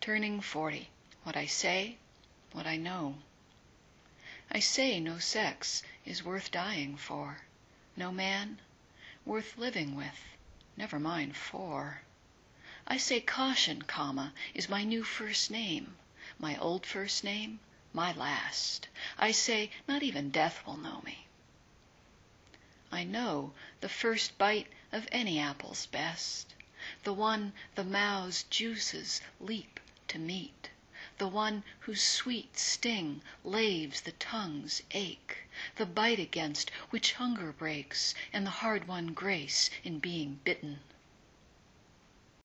Turning 40. What I say, what I know. I say no sex is worth dying for, no man worth living with, never mind for. I say caution, is my new first name, my old first name, my last. I say not even death will know me. I know the first bite of any apple's best, the one the mouth's juices leap to meet, the one whose sweet sting laves the tongue's ache, the bite against which hunger breaks and the hard-won grace in being bitten.